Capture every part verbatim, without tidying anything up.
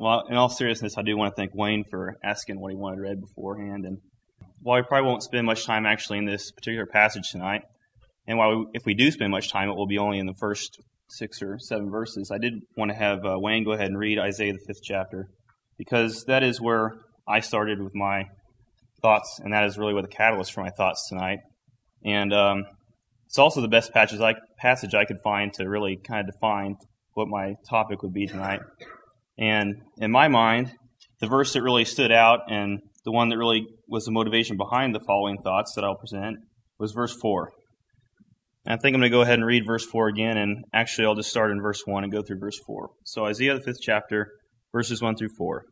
Well, in all seriousness, I do want to thank Wayne for asking what he wanted read beforehand. And while we probably won't spend much time actually in this particular passage tonight, and while we, if we do spend much time, it will be only in the first six or seven verses, I did want to have uh, Wayne go ahead and read Isaiah the fifth chapter, because that is where I started with my thoughts, and that is really what the catalyst for my thoughts tonight. And um, it's also the best passage I, passage I could find to really kind of define what my topic would be tonight. And in my mind, the verse that really stood out and the one that really was the motivation behind the following thoughts that I'll present was verse four. And I think I'm going to go ahead and read verse four again, and actually I'll just start in verse one and go through verse four. So Isaiah the fifth chapter, verses one through four.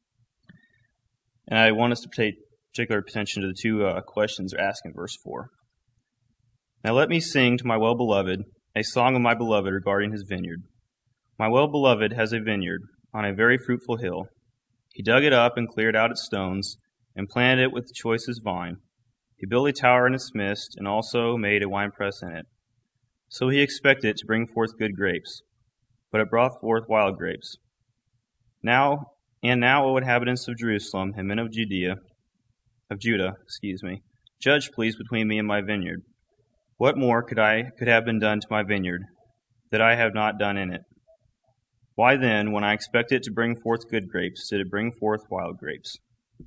And I want us to pay particular attention to the two uh, questions they're asking in verse four. Now let me sing to my well-beloved a song of my beloved regarding his vineyard. My well-beloved has a vineyard on a very fruitful hill. He dug it up and cleared out its stones and planted it with the choicest vine. He built a tower in its midst and also made a winepress in it. So he expected it to bring forth good grapes, but it brought forth wild grapes. Now and now, O inhabitants of Jerusalem and men of Judea, of Judah, excuse me, judge please between me and my vineyard. What more could I could have been done to my vineyard that I have not done in it? Why then, when I expected it to bring forth good grapes, did it bring forth wild grapes?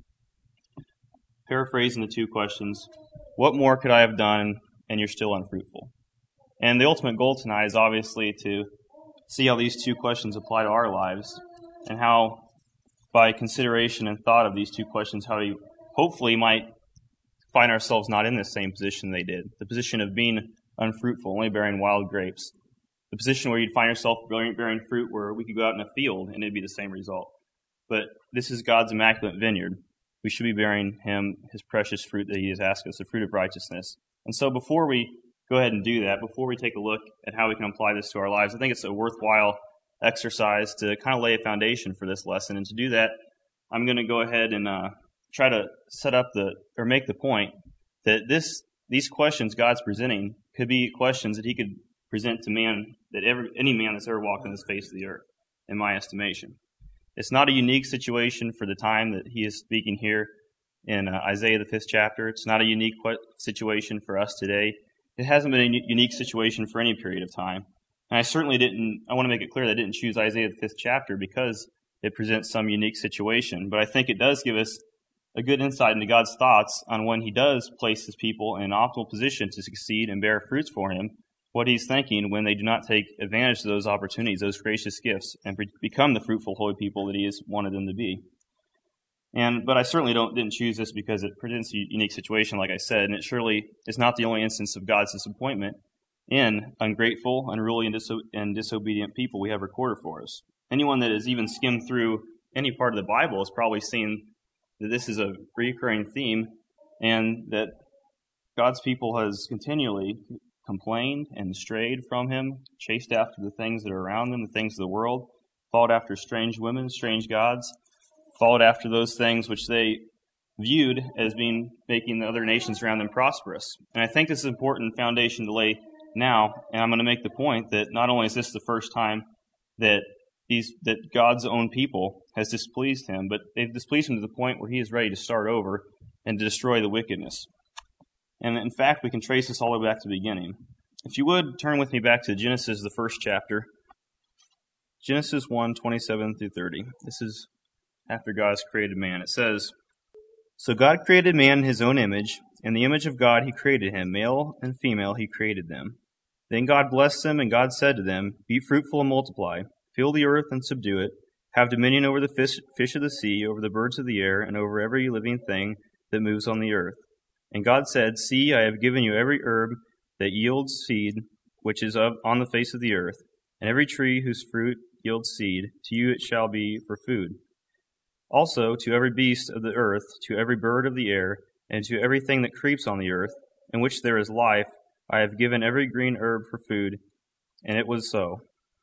Paraphrasing the two questions, what more could I have done, and you're still unfruitful? And the ultimate goal tonight is obviously to see how these two questions apply to our lives, and how, by consideration and thought of these two questions, how we hopefully might find ourselves not in the same position they did, the position of being unfruitful, only bearing wild grapes. The position where you'd find yourself bearing fruit where we could go out in a field and it'd be the same result. But this is God's immaculate vineyard. We should be bearing him his precious fruit that he has asked us, the fruit of righteousness. And so before we go ahead and do that, before we take a look at how we can apply this to our lives, I think it's a worthwhile exercise to kind of lay a foundation for this lesson. And to do that, I'm going to go ahead and uh, try to set up the, or make the point that this these questions God's presenting could be questions that he could present to man, that every any man that's ever walked on this face of the earth, in my estimation. It's not a unique situation for the time that he is speaking here in uh, Isaiah the fifth chapter. It's not a unique situation for us today. It hasn't been a unique situation for any period of time. And I certainly didn't, I want to make it clear that I didn't choose Isaiah the fifth chapter because it presents some unique situation. But I think it does give us a good insight into God's thoughts on when he does place his people in an optimal position to succeed and bear fruits for him, what he's thinking when they do not take advantage of those opportunities, those gracious gifts, and become the fruitful, holy people that he has wanted them to be. And but I certainly don't didn't choose this because it presents a unique situation, like I said, and it surely is not the only instance of God's disappointment in ungrateful, unruly, and, diso- and disobedient people we have recorded for us. Anyone that has even skimmed through any part of the Bible has probably seen that this is a recurring theme, and that God's people has continually complained and strayed from him, chased after the things that are around them, the things of the world, followed after strange women, strange gods, followed after those things which they viewed as being making the other nations around them prosperous. And I think this is an important foundation to lay now, and I'm going to make the point that not only is this the first time that these that God's own people has displeased him, but they've displeased him to the point where he is ready to start over and to destroy the wickedness. And in fact, we can trace this all the way back to the beginning. If you would, turn with me back to Genesis, the first chapter. Genesis one, twenty-seven through thirty. This is after God has created man. It says, So God created man in his own image. In the image of God he created him. Male and female he created them. Then God blessed them, and God said to them, Be fruitful and multiply. Fill the earth and subdue it. Have dominion over the fish, fish of the sea, over the birds of the air, and over every living thing that moves on the earth. And God said, See, I have given you every herb that yields seed, which is of, on the face of the earth, and every tree whose fruit yields seed. To you it shall be for food. Also to every beast of the earth, to every bird of the air, and to everything that creeps on the earth, in which there is life, I have given every green herb for food. And it was so.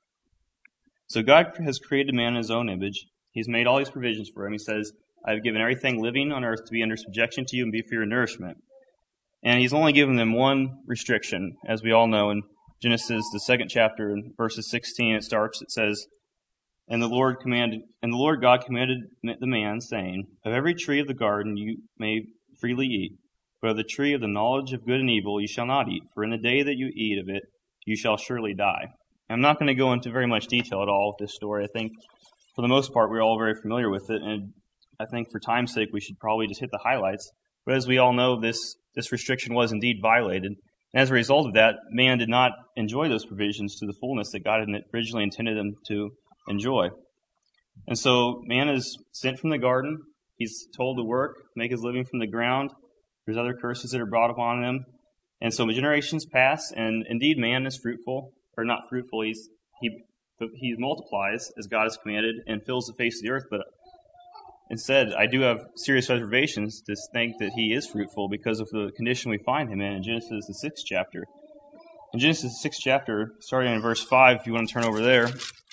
So God has created man in his own image. He's made all these provisions for him. He says, I have given everything living on earth to be under subjection to you and be for your nourishment. And he's only given them one restriction, as we all know. In Genesis, the second chapter, in verses sixteen, it starts, it says, And the Lord commanded, and the Lord God commanded the man, saying, Of every tree of the garden you may freely eat, but of the tree of the knowledge of good and evil you shall not eat, for in the day that you eat of it you shall surely die. I'm not going to go into very much detail at all with this story. I think for the most part we're all very familiar with it, and I think for time's sake we should probably just hit the highlights. But as we all know, this, this restriction was indeed violated. And as a result of that, man did not enjoy those provisions to the fullness that God had originally intended them to enjoy. And so man is sent from the garden. He's told to work, make his living from the ground. There's other curses that are brought upon him. And so generations pass, and indeed man is fruitful, or not fruitful, he's, he he multiplies as God has commanded and fills the face of the earth. But instead, I do have serious reservations to think that he is fruitful because of the condition we find him in in Genesis, the sixth chapter. In Genesis, the sixth chapter, starting in verse five, if you want to turn over there,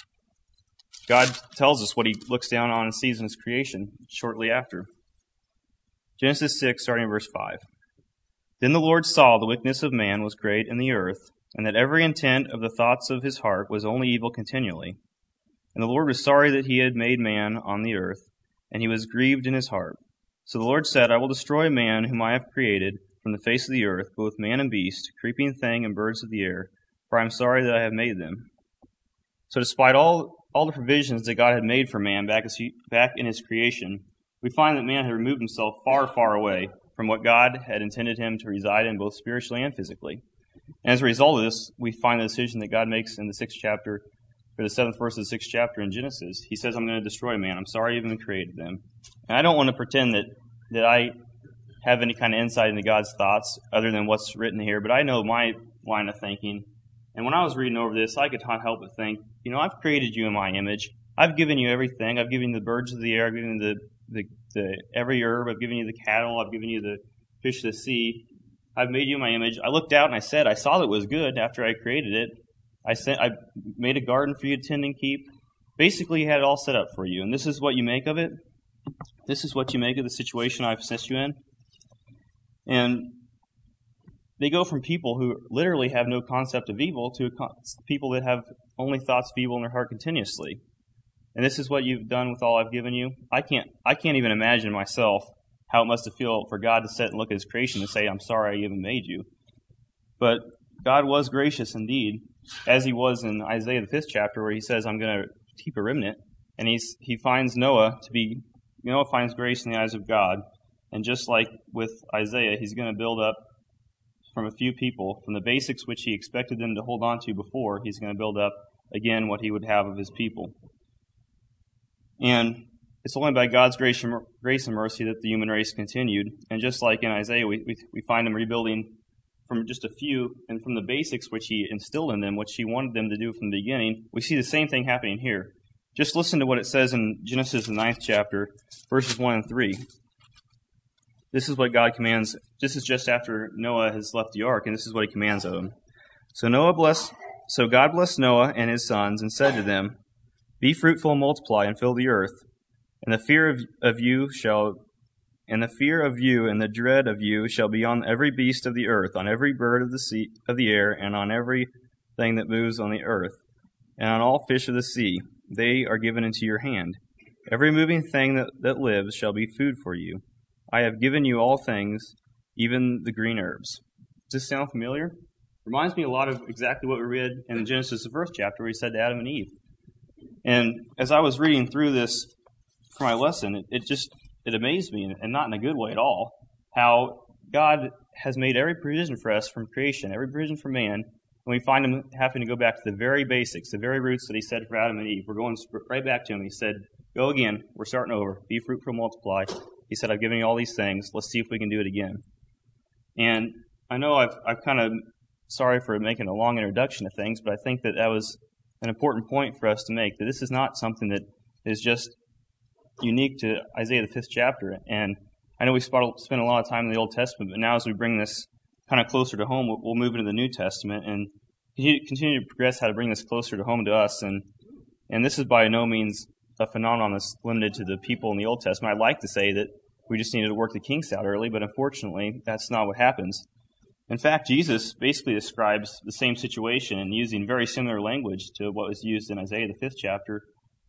God tells us what he looks down on and sees in his creation shortly after. Genesis six, starting in verse five. Then the Lord saw the wickedness of man was great in the earth, and that every intent of the thoughts of his heart was only evil continually. And the Lord was sorry that he had made man on the earth, and he was grieved in his heart. So the Lord said, I will destroy man whom I have created from the face of the earth, both man and beast, creeping thing and birds of the air, for I am sorry that I have made them. So despite all, all the provisions that God had made for man back, as he, back in his creation, we find that man had removed himself far, far away from what God had intended him to reside in, both spiritually and physically. And as a result of this, we find the decision that God makes in the sixth chapter, or the seventh verse of the sixth chapter in Genesis. He says, I'm going to destroy man. I'm sorry I even created them. And I don't want to pretend that, that I have any kind of insight into God's thoughts other than what's written here, but I know my line of thinking. And when I was reading over this, I could not help but think, you know, I've created you in my image. I've given you everything. I've given you the birds of the air. I've given you the, the, the every herb. I've given you the cattle. I've given you the fish of the sea. I've made you in my image. I looked out and I said, I saw that it was good after I created it. I sent, I made a garden for you to tend and keep. Basically, had it all set up for you. And this is what you make of it. This is what you make of the situation I've set you in. And they go from people who literally have no concept of evil to people that have only thoughts of evil in their heart continuously. And this is what you've done with all I've given you. I can't, I can't even imagine myself how it must have felt for God to sit and look at his creation and say, I'm sorry I even made you. But God was gracious indeed, as he was in Isaiah the fifth chapter, where he says, I'm going to keep a remnant. And he's, he finds Noah to be, Noah finds grace in the eyes of God. And just like with Isaiah, he's going to build up from a few people, from the basics which he expected them to hold on to before, he's going to build up again what he would have of his people. And it's only by God's grace and, grace and mercy that the human race continued. And just like in Isaiah, we, we, we find him rebuilding from just a few, and from the basics which he instilled in them, which he wanted them to do from the beginning, we see the same thing happening here. Just listen to what it says in Genesis, the ninth chapter, verses one and three. This is what God commands. This is just after Noah has left the ark, and this is what he commands of him. So Noah blessed, so God blessed Noah and his sons, and said to them, Be fruitful and multiply, and fill the earth. And the fear of, of you shall, and the fear of you and the dread of you shall be on every beast of the earth, on every bird of the sea, of the air, and on every thing that moves on the earth, and on all fish of the sea. They are given into your hand. Every moving thing that, that lives shall be food for you. I have given you all things, even the green herbs. Does this sound familiar? Reminds me a lot of exactly what we read in Genesis, the first chapter, where he said to Adam and Eve. And as I was reading through this for my lesson, it, it just, it amazed me, and not in a good way at all, how God has made every provision for us from creation, every provision for man, and we find him having to go back to the very basics, the very roots that he said for Adam and Eve. We're going right back to him. He said, go again. We're starting over. Be fruitful, multiply. He said, I've given you all these things. Let's see if we can do it again. And I know I've, I've kind of, sorry for making a long introduction to things, but I think that that was an important point for us to make, that this is not something that is just unique to Isaiah the fifth chapter. And I know we spent a lot of time in the Old Testament, but now as we bring this kind of closer to home, we'll move into the New Testament and continue to progress how to bring this closer to home to us. And and this is by no means a phenomenon that's limited to the people in the Old Testament. I'd like to say that we just needed to work the kinks out early, but unfortunately, that's not what happens. In fact, Jesus basically describes the same situation and using very similar language to what was used in Isaiah the fifth chapter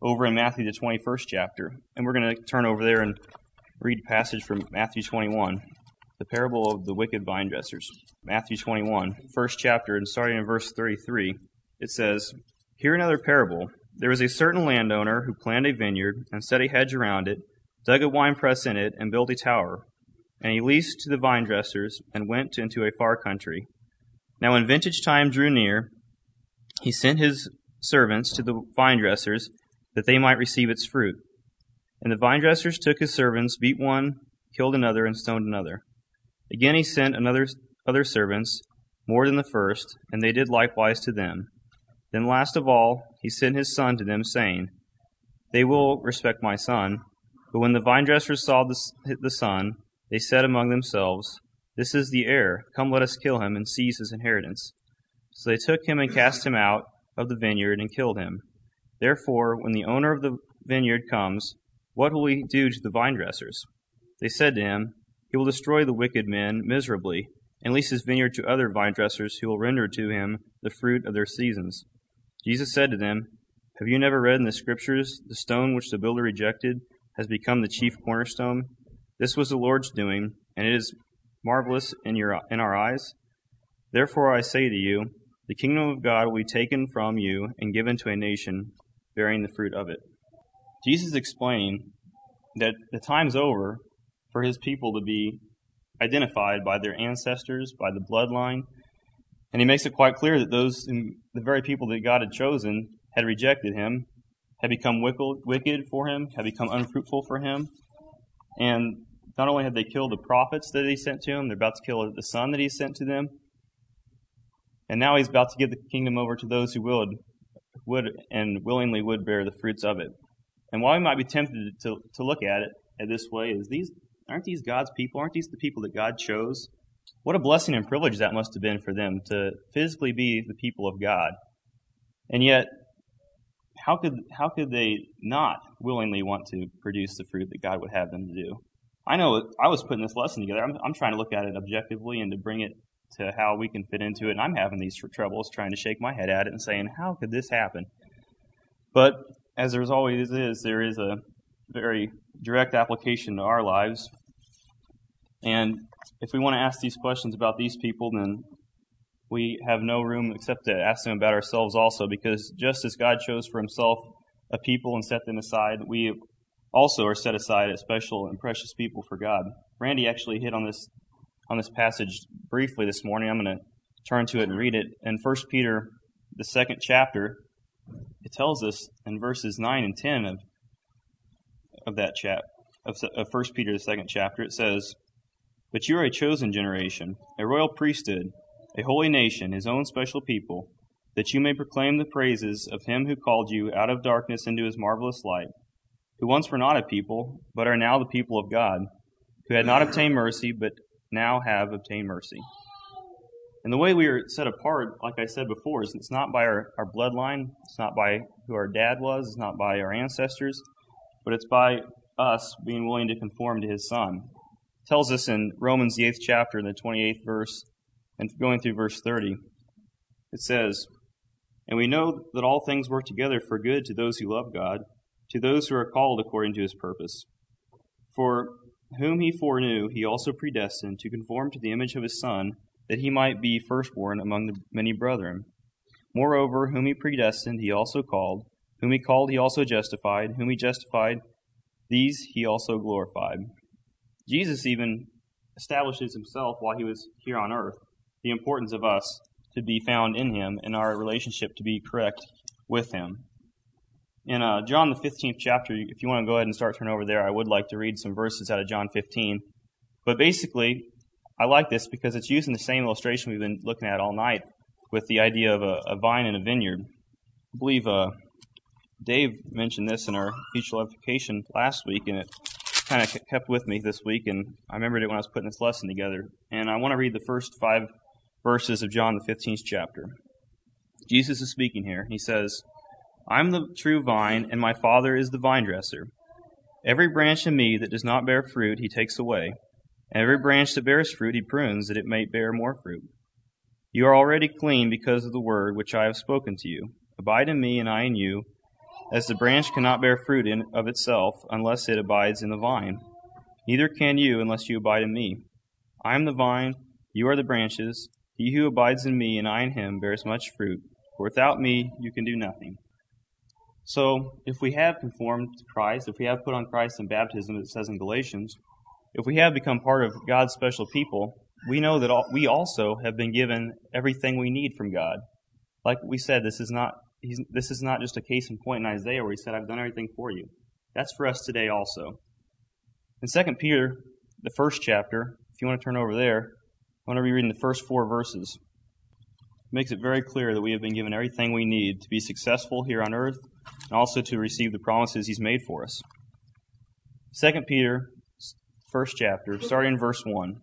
over in Matthew, the twenty-first chapter. And we're going to turn over there and read a passage from Matthew twenty-one, the parable of the wicked vine dressers. Matthew twenty-one, first chapter, and starting in verse thirty-three, it says, "Hear another parable. There was a certain landowner who planted a vineyard and set a hedge around it, dug a winepress in it, and built a tower. And he leased to the vine dressers and went into a far country. Now when vintage time drew near, he sent his servants to the vine dressers that they might receive its fruit. And the vine dressers took his servants, beat one, killed another, and stoned another. Again he sent another other servants, more than the first, and they did likewise to them. Then last of all he sent his son to them, saying, They will respect my son. But when the vine dressers saw the, the son, they said among themselves, This is the heir. Come, let us kill him and seize his inheritance. So they took him and cast him out of the vineyard and killed him. Therefore, when the owner of the vineyard comes, what will he do to the vine dressers? They said to him, He will destroy the wicked men miserably, and lease his vineyard to other vine dressers who will render to him the fruit of their seasons. Jesus said to them, Have you never read in the Scriptures, The stone which the builder rejected has become the chief cornerstone? This was the Lord's doing, and it is marvelous in your in our eyes. Therefore I say to you, the kingdom of God will be taken from you and given to a nation bearing the fruit of it." Jesus explained that the time's over for his people to be identified by their ancestors, by the bloodline, and he makes it quite clear that those, the very people that God had chosen, had rejected him, had become wicked for him, had become unfruitful for him, and not only had they killed the prophets that he sent to him, they're about to kill the son that he sent to them. And now he's about to give the kingdom over to those who would, would and willingly would bear the fruits of it. And while we might be tempted to, to look at it at this way, is these aren't these God's people? Aren't these the people that God chose? What a blessing and privilege that must have been for them to physically be the people of God. And yet, how could how could they not willingly want to produce the fruit that God would have them to do? I know I was putting this lesson together. I'm, I'm trying to look at it objectively and to bring it to how we can fit into it. And I'm having these troubles trying to shake my head at it and saying, how could this happen? But as there always is, there is a very direct application to our lives. And if we want to ask these questions about these people, then we have no room except to ask them about ourselves also, because just as God chose for himself a people and set them aside, we also are set aside as special and precious people for God. Randy actually hit on this on this passage briefly this morning. I'm going to turn to it and read it. In First Peter, the second chapter, it tells us in verses nine and ten of of that chap of, of First Peter, the second chapter, it says, "But you are a chosen generation, a royal priesthood, a holy nation, his own special people, that you may proclaim the praises of him who called you out of darkness into his marvelous light, who once were not a people, but are now the people of God, who had not obtained mercy, but now have obtained mercy." And the way we are set apart, like I said before, is it's not by our, our bloodline, it's not by who our dad was, it's not by our ancestors, but it's by us being willing to conform to his Son. It tells us in Romans, the eighth chapter, in the twenty-eighth verse, and going through verse thirty, it says, "And we know that all things work together for good to those who love God, to those who are called according to his purpose. For whom he foreknew, he also predestined to conform to the image of his Son, that he might be firstborn among the many brethren. Moreover, whom he predestined, he also called. Whom he called, he also justified. Whom he justified, these he also glorified." Jesus even establishes himself while he was here on earth, the importance of us to be found in him and our relationship to be correct with him. In uh, John the fifteenth chapter, if you want to go ahead and start turning over there, I would like to read some verses out of John fifteen. But basically, I like this because it's using the same illustration we've been looking at all night with the idea of a, a vine and a vineyard. I believe uh, Dave mentioned this in our mutual edification last week, and it kind of kept with me this week, and I remembered it when I was putting this lesson together. And I want to read the first five verses of John the fifteenth chapter. Jesus is speaking here. He says, "I am the true vine, and my Father is the vine dresser. Every branch in me that does not bear fruit he takes away, and every branch that bears fruit he prunes, that it may bear more fruit. You are already clean because of the word which I have spoken to you. Abide in me, and I in you. As the branch cannot bear fruit in of itself unless it abides in the vine, neither can you unless you abide in me. I am the vine, you are the branches. He who abides in me and I in him bears much fruit, for without me you can do nothing. So, if we have conformed to Christ, if we have put on Christ in baptism, as it says in Galatians, if we have become part of God's special people, we know that all, we also have been given everything we need from God. Like we said, this is not he's, this is not just a case in point in Isaiah where he said, I've done everything for you. That's for us today also. In Second Peter, the first chapter, if you want to turn over there, I want to be reading the first four verses. It makes it very clear that we have been given everything we need to be successful here on earth and also to receive the promises he's made for us. Second Peter, first chapter, starting in verse one.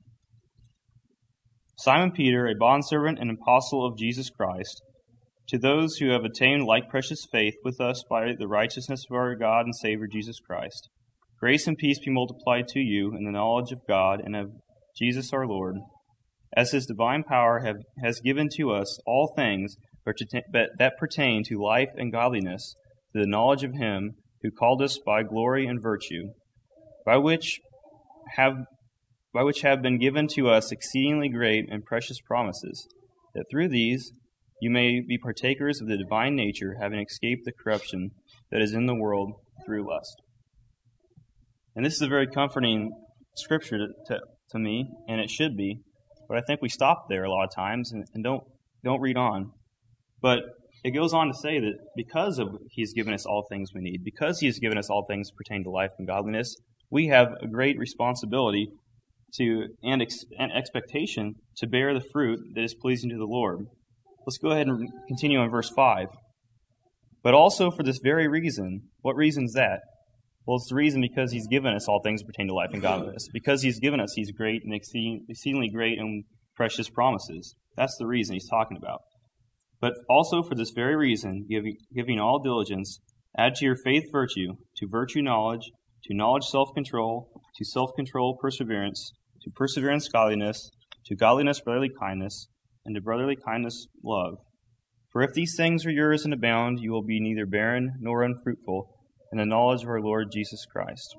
Simon Peter, a bondservant and apostle of Jesus Christ, to those who have attained like precious faith with us by the righteousness of our God and Savior Jesus Christ, grace and peace be multiplied to you in the knowledge of God and of Jesus our Lord, as his divine power have, has given to us all things that pertain to life and godliness, to the knowledge of him who called us by glory and virtue, by which have by which have been given to us exceedingly great and precious promises, that through these you may be partakers of the divine nature, having escaped the corruption that is in the world through lust. And this is a very comforting scripture to, to, to me, and it should be. But I think we stop there a lot of times and, and don't don't read on. But it goes on to say that because of he's given us all things we need, because he has given us all things pertaining to life and godliness, we have a great responsibility to and, ex, and expectation to bear the fruit that is pleasing to the Lord. Let's go ahead and continue on verse five. But also for this very reason. What reason is that? Well, it's the reason because he's given us all things pertaining to life and godliness. Because he's given us these great and exceedingly great and precious promises. That's the reason he's talking about. But also for this very reason, giving, giving all diligence, add to your faith virtue, to virtue knowledge, to knowledge self-control, to self-control perseverance, to perseverance godliness, to godliness brotherly kindness, and to brotherly kindness love. For if these things are yours and abound, you will be neither barren nor unfruitful in the knowledge of our Lord Jesus Christ.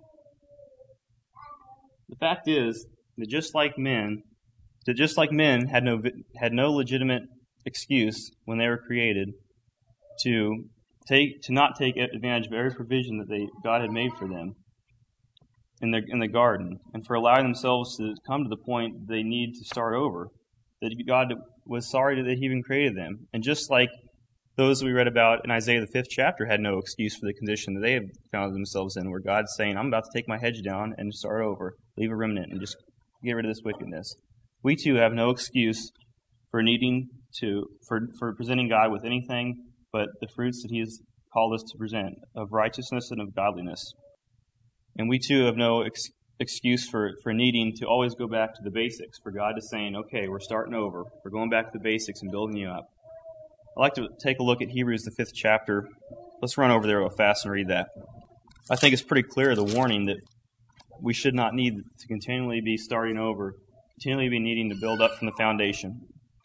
The fact is that just like men, that just like men had no had no legitimate excuse when they were created to take to not take advantage of every provision that they God had made for them in the in the garden, and for allowing themselves to come to the point they need to start over, that God was sorry that he even created them. And just like those we read about in Isaiah the fifth chapter had no excuse for the condition that they had found themselves in, where God's saying, I'm about to take my hedge down and start over, leave a remnant, and just get rid of this wickedness. We too have no excuse for needing to, for, for presenting God with anything but the fruits that he has called us to present, of righteousness and of godliness. And we too have no ex- excuse for, for needing to always go back to the basics, for God is saying, okay, we're starting over. We're going back to the basics and building you up. I'd like to take a look at Hebrews, the fifth chapter. Let's run over there real fast and read that. I think it's pretty clear, the warning that we should not need to continually be starting over, continually be needing to build up from the foundation.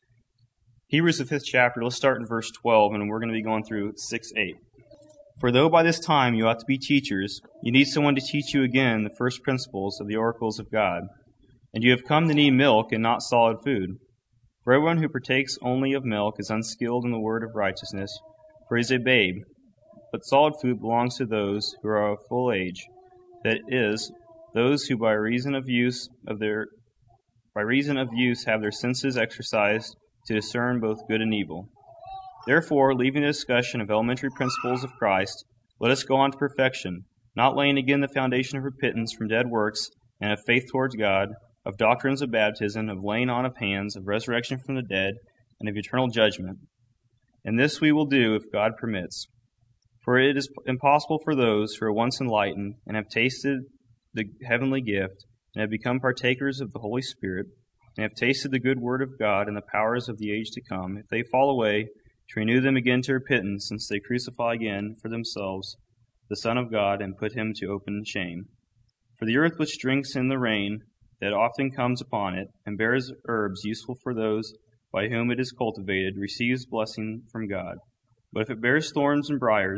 Hebrews, the fifth chapter, let's start in verse twelve, and we're going to be going through six eight. For though by this time you ought to be teachers, you need someone to teach you again the first principles of the oracles of God. And you have come to need milk and not solid food. For everyone who partakes only of milk is unskilled in the word of righteousness, for he is a babe. But solid food belongs to those who are of full age, that is, those who by reason of use of their by reason of use have their senses exercised to discern both good and evil. Therefore, leaving the discussion of elementary principles of Christ, let us go on to perfection, not laying again the foundation of repentance from dead works and of faith towards God, of doctrines of baptism, of laying on of hands, of resurrection from the dead, and of eternal judgment. And this we will do if God permits. For it is impossible for those who are once enlightened and have tasted the heavenly gift and have become partakers of the Holy Spirit and have tasted the good word of God and the powers of the age to come, if they fall away, to renew them again to repentance, since they crucify again for themselves the Son of God and put him to open shame. For the earth which drinks in the rain that often comes upon it, and bears herbs useful for those by whom it is cultivated, receives blessing from God. But if it bears thorns and briars,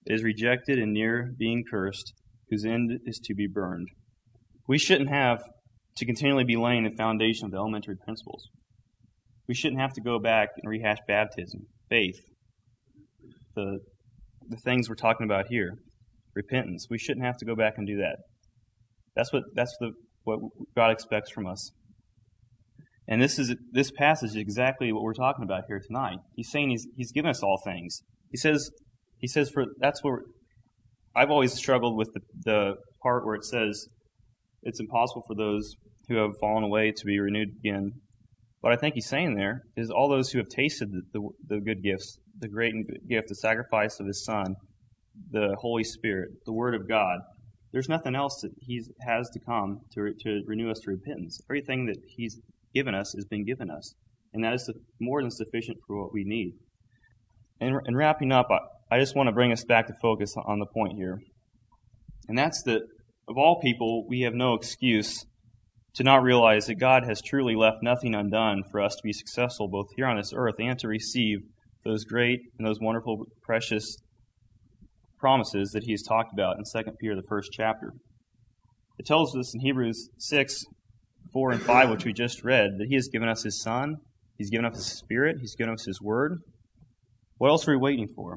It is rejected and near being cursed, whose end is to be burned. We shouldn't have to continually be laying the foundation of the elementary principles. We shouldn't have to go back and rehash baptism, faith, the the things we're talking about here, repentance. We shouldn't have to go back and do that. That's what that's the what God expects from us. And this is this passage is exactly what we're talking about here tonight. He's saying he's he's given us all things. He says he says for that's where I've always struggled with the, the part where it says it's impossible for those who have fallen away to be renewed again. What I think he's saying there is all those who have tasted the, the, the good gifts, the great and good gift, the sacrifice of his Son, the Holy Spirit, the Word of God. There's nothing else that he has to come to, to renew us to repentance. Everything that he's given us has been given us, and that is more than sufficient for what we need. And in wrapping up, I, I just want to bring us back to focus on the point here, and that's that of all people, we have no excuse to not realize that God has truly left nothing undone for us to be successful both here on this earth and to receive those great and those wonderful, precious promises that he has talked about in Second Peter, the first chapter. It tells us in Hebrews six, four and five, which we just read, that he has given us his Son, he's given us his Spirit, he's given us his Word. What else are we waiting for?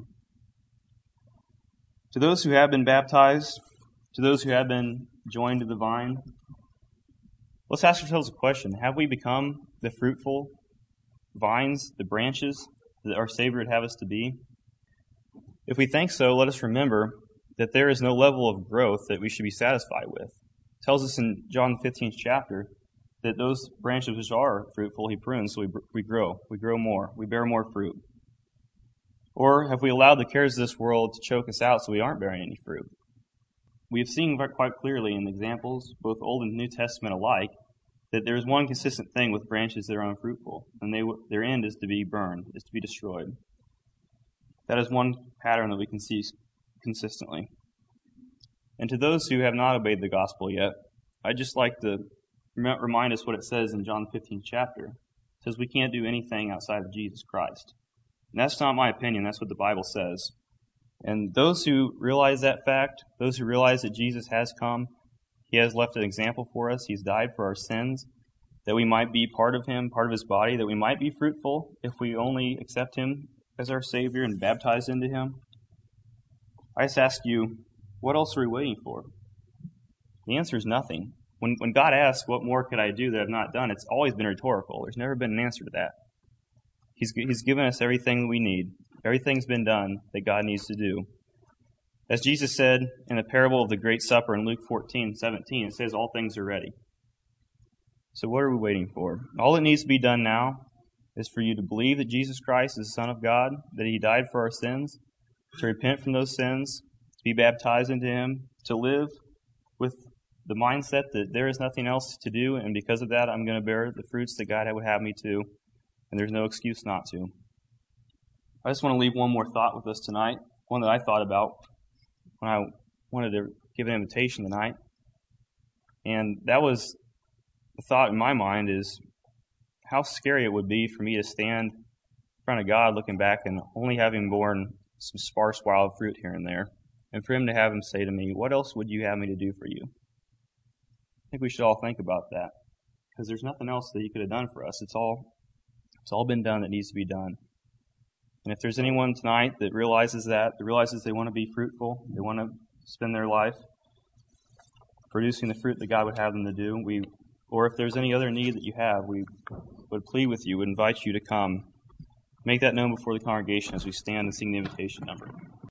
To those who have been baptized, to those who have been joined to the vine, let's ask ourselves a question. Have we become the fruitful vines, the branches that our Savior would have us to be? If we think so, let us remember that there is no level of growth that we should be satisfied with. It tells us in John the fifteenth chapter that those branches which are fruitful, he prunes, so we, we grow. We grow more. We bear more fruit. Or have we allowed the cares of this world to choke us out so we aren't bearing any fruit? We have seen quite clearly in examples, both Old and New Testament alike, that there is one consistent thing with branches that are unfruitful, and they, their end is to be burned, is to be destroyed. That is one pattern that we can see consistently. And to those who have not obeyed the gospel yet, I'd just like to remind us what it says in John the fifteenth chapter. It says we can't do anything outside of Jesus Christ. And that's not my opinion, that's what the Bible says. And those who realize that fact, those who realize that Jesus has come, he has left an example for us, he's died for our sins, that we might be part of him, part of his body, that we might be fruitful if we only accept him as our Savior and baptize into him. I just ask you, what else are we waiting for? The answer is nothing. When when God asks, what more could I do that I've not done, it's always been rhetorical. There's never been an answer to that. He's, he's given us everything we need. Everything's been done that God needs to do. As Jesus said in the parable of the Great Supper in Luke fourteen seventeen, it says all things are ready. So what are we waiting for? All that needs to be done now is for you to believe that Jesus Christ is the Son of God, that he died for our sins, to repent from those sins, to be baptized into him, to live with the mindset that there is nothing else to do, and because of that I'm going to bear the fruits that God would have me to, and there's no excuse not to. I just want to leave one more thought with us tonight, one that I thought about when I wanted to give an invitation tonight. And that was, the thought in my mind is how scary it would be for me to stand in front of God looking back and only having borne some sparse wild fruit here and there, and for him to have him say to me, what else would you have me to do for you? I think we should all think about that, because there's nothing else that he could have done for us. It's all, it's all been done that needs to be done. And if there's anyone tonight that realizes that, that realizes they want to be fruitful, they want to spend their life producing the fruit that God would have them to do, we, or if there's any other need that you have, we would plead with you, would invite you to come. Make that known before the congregation as we stand and sing the invitation number.